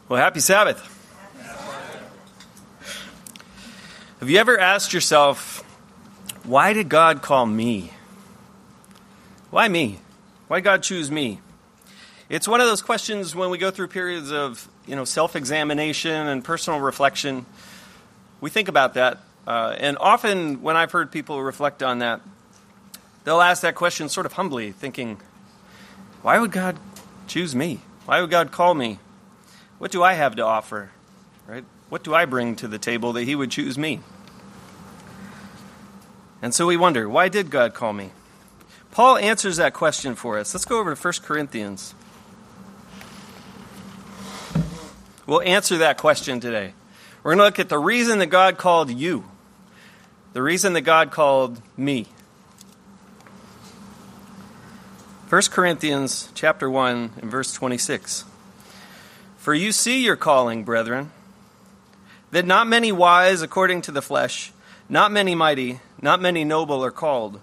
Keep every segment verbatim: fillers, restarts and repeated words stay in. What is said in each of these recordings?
Well, happy Sabbath. Have you ever asked yourself, why did God call me? Why me? Why did God choose me? It's one of those questions when we go through periods of, you know, self-examination and personal reflection. We think about that. Uh, and often when I've heard people reflect on that, they'll ask that question sort of humbly, thinking, why would God choose me? Why would God call me? What do I have to offer? Right? What do I bring to the table that he would choose me? And so we wonder, why did God call me? Paul answers that question for us. Let's go over to First Corinthians. We'll answer that question today. We're going to look at the reason that God called you. The reason that God called me. First Corinthians chapter one and verse twenty-six. For you see your calling, brethren, that not many wise according to the flesh, not many mighty, not many noble are called.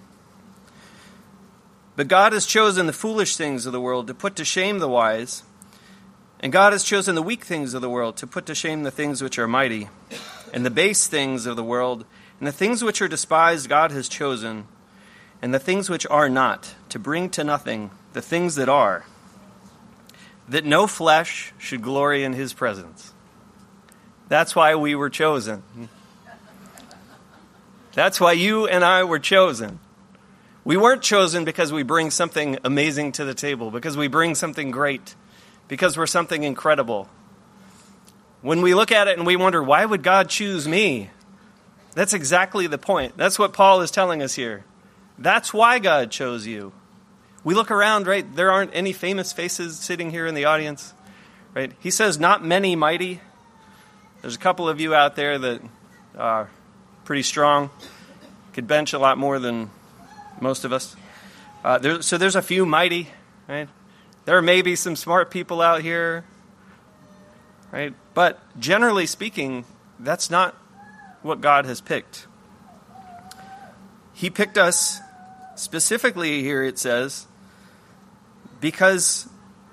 But God has chosen the foolish things of the world to put to shame the wise, and God has chosen the weak things of the world to put to shame the things which are mighty, and the base things of the world, and the things which are despised God has chosen, and the things which are not, to bring to nothing the things that are, that no flesh should glory in his presence. That's why we were chosen. That's why you and I were chosen. We weren't chosen because we bring something amazing to the table, because we bring something great, because we're something incredible. When we look at it and we wonder, why would God choose me? That's exactly the point. That's what Paul is telling us here. That's why God chose you. We look around, right? There aren't any famous faces sitting here in the audience, right? He says, not many mighty. There's a couple of you out there that are pretty strong, could bench a lot more than most of us. Uh, there, so there's a few mighty, right? There may be some smart people out here, right? But generally speaking, that's not what God has picked. He picked us specifically here, it says, because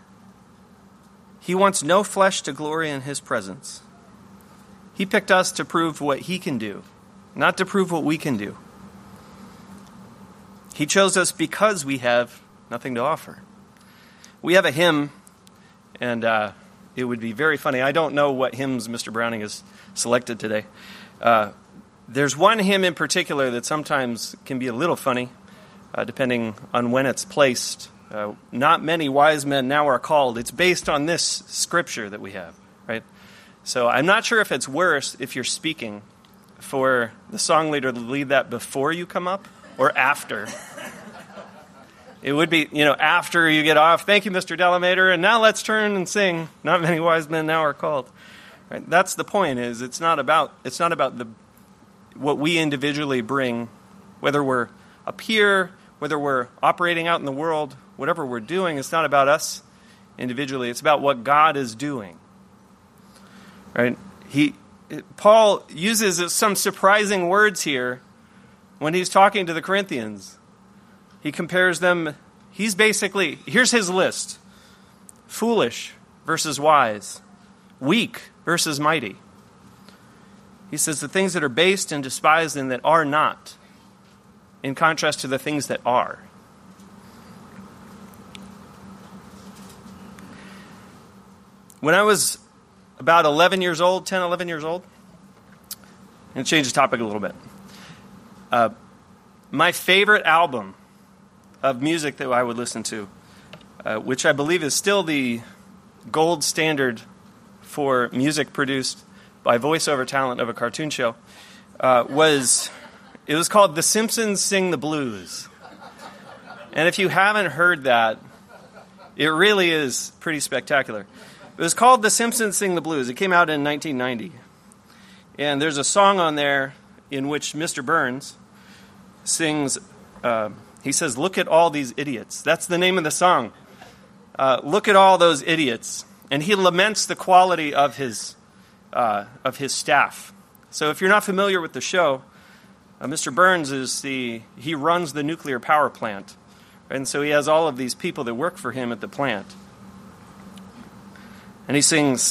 he wants no flesh to glory in his presence. He picked us to prove what he can do, not to prove what we can do. He chose us because we have nothing to offer. We have a hymn, and uh, it would be very funny. I don't know what hymns Mister Browning has selected today. Uh, there's one hymn in particular that sometimes can be a little funny, uh, depending on when it's placed. Uh, not many wise men now are called. It's based on this scripture that we have, right? So I'm not sure if it's worse if you're speaking for the song leader to lead that before you come up or after. It would be, you know, after you get off. Thank you, Mister Delamater, and now let's turn and sing. Not many wise men now are called. Right? That's the point. Is it's not about it's not about the what we individually bring, whether we're up here, whether we're operating out in the world, whatever we're doing. It's not about us individually. It's about what God is doing. Right? He Paul uses some surprising words here when he's talking to the Corinthians. He compares them, he's basically, here's his list. Foolish versus wise. Weak versus mighty. He says the things that are based and despised and that are not, in contrast to the things that are. When I was about eleven years old, ten, eleven years old, I'm going to change the topic a little bit. Uh, my favorite album of music that I would listen to, uh, which I believe is still the gold standard for music produced by voiceover talent of a cartoon show, uh, was, it was called The Simpsons Sing the Blues. And if you haven't heard that, it really is pretty spectacular. It was called The Simpsons Sing the Blues. It came out in nineteen ninety. And there's a song on there in which Mister Burns sings, uh, he says, look at all these idiots. That's the name of the song. Uh, look at all those idiots. And he laments the quality of his uh, of his staff. So if you're not familiar with the show, uh, Mister Burns is the, he runs the nuclear power plant. And so he has all of these people that work for him at the plant. And he sings,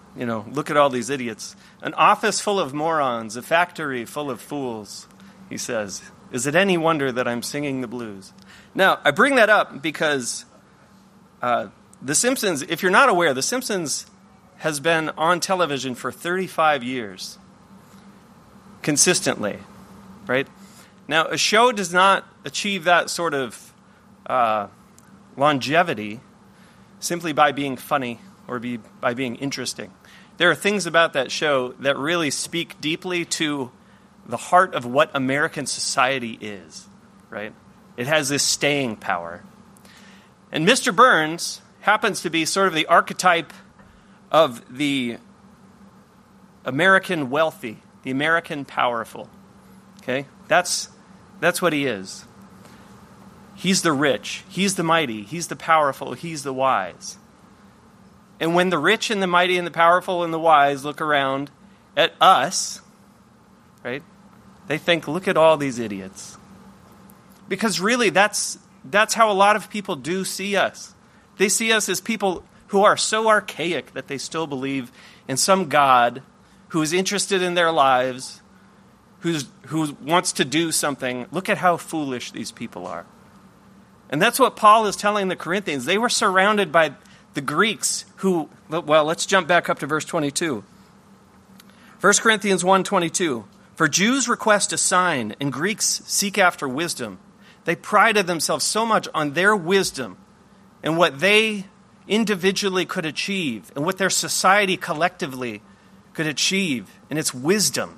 You know, look at all these idiots. An office full of morons, a factory full of fools, he says. Is it any wonder that I'm singing the blues? Now, I bring that up because uh, The Simpsons, if you're not aware, The Simpsons has been on television for thirty-five years. Consistently, right? Now, a show does not achieve that sort of uh, longevity simply by being funny or be, by being interesting. There are things about that show that really speak deeply to the heart of what American society is, right? It has this staying power. And Mister Burns happens to be sort of the archetype of the American wealthy, the American powerful. Okay? That's that's what he is. He's the rich, he's the mighty, he's the powerful, he's the wise. And when the rich and the mighty and the powerful and the wise look around at us, right? They think, look at all these idiots. Because really that's that's how a lot of people do see us. They see us as people who are so archaic that they still believe in some God who is interested in their lives, who's, who wants to do something. Look at how foolish these people are. And that's what Paul is telling the Corinthians. They were surrounded by the Greeks who, well, let's jump back up to verse twenty-two. First Corinthians one twenty-two. For Jews request a sign, and Greeks seek after wisdom. They prided themselves so much on their wisdom and what they individually could achieve and what their society collectively could achieve in its wisdom.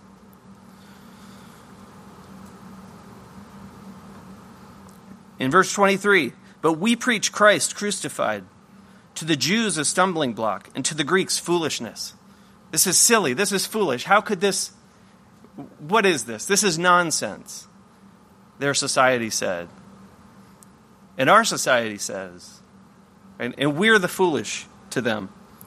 In verse twenty-three, but we preach Christ crucified, to the Jews a stumbling block, and to the Greeks foolishness. This is silly. This is foolish. How could this... What is this? This is nonsense, their society said. And our society says. And, and we're the foolish to them.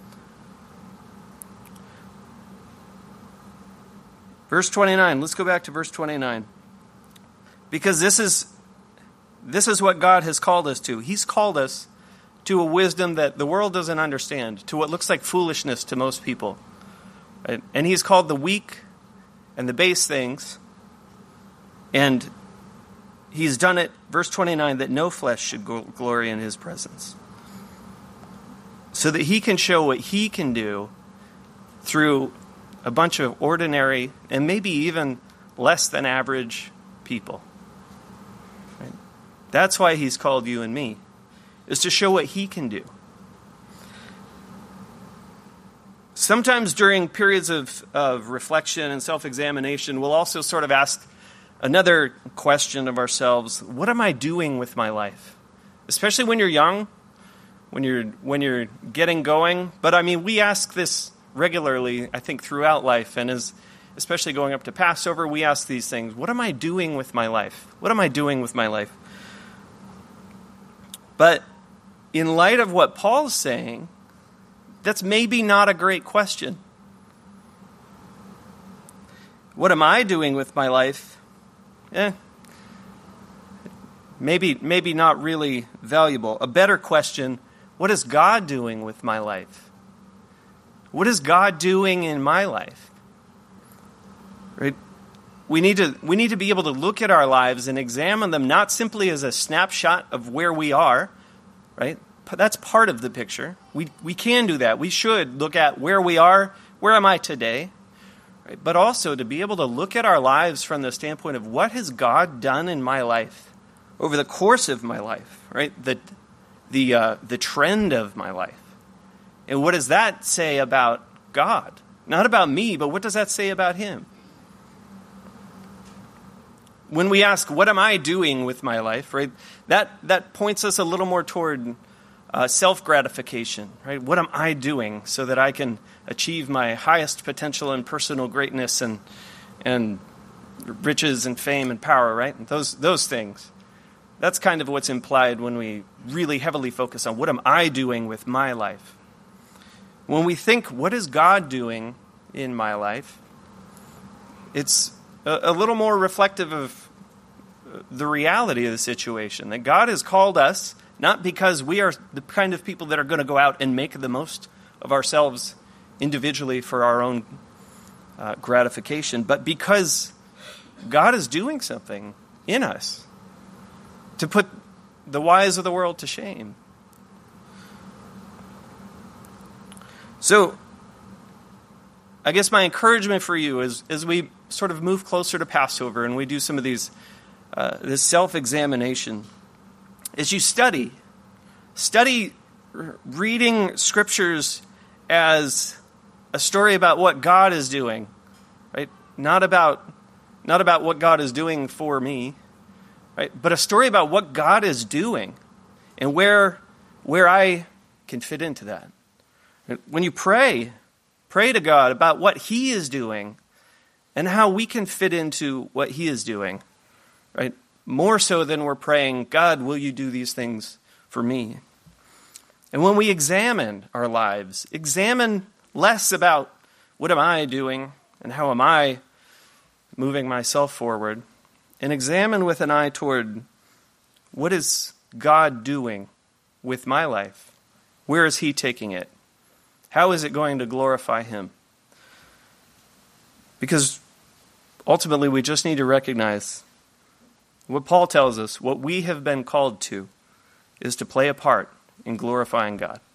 Verse twenty-nine. Let's go back to verse twenty-nine. Because this is, this is what God has called us to. He's called us to a wisdom that the world doesn't understand, to what looks like foolishness to most people. Right? And he's called the weak and the base things. And he's done it, verse twenty-nine, that no flesh should glory in his presence. So that he can show what he can do through a bunch of ordinary and maybe even less than average people. Right? That's why he's called you and me, is to show what he can do. Sometimes during periods of, of reflection and self-examination, we'll also sort of ask another question of ourselves. What am I doing with my life? Especially when you're young, when you're when you're getting going. But I mean, we ask this regularly, I think, throughout life. And as especially going up to Passover, we ask these things. What am I doing with my life? What am I doing with my life? But in light of what Paul's saying, that's maybe not a great question. What am I doing with my life? Eh, maybe, maybe not really valuable. A better question, what is God doing with my life? What is God doing in my life? Right? We need to, we need to be able to look at our lives and examine them not simply as a snapshot of where we are, right? That's part of the picture. We we can do that. We should look at where we are, where am I today, right? But also to be able to look at our lives from the standpoint of what has God done in my life over the course of my life, right? The the uh, the trend of my life, and what does that say about God? Not about me, but what does that say about Him? When we ask, "What am I doing with my life?" right? That that points us a little more toward Uh, self-gratification, right? What am I doing so that I can achieve my highest potential and personal greatness and and riches and fame and power, right? And those those things. That's kind of what's implied when we really heavily focus on what am I doing with my life. When we think, what is God doing in my life? It's a, a little more reflective of the reality of the situation, that God has called us not because we are the kind of people that are going to go out and make the most of ourselves individually for our own uh, gratification, but because God is doing something in us to put the wise of the world to shame. So, I guess my encouragement for you is as we sort of move closer to Passover and we do some of these, uh, this self-examination, as you study, study reading scriptures as a story about what God is doing, right? Not about, not about what God is doing for me, right? But a story about what God is doing and where, where I can fit into that. When you pray, pray to God about what He is doing and how we can fit into what He is doing, right? More so than we're praying, God, will you do these things for me? And when we examine our lives, examine less about what am I doing and how am I moving myself forward, and examine with an eye toward what is God doing with my life? Where is He taking it? How is it going to glorify Him? Because ultimately we just need to recognize what Paul tells us, what we have been called to is to play a part in glorifying God.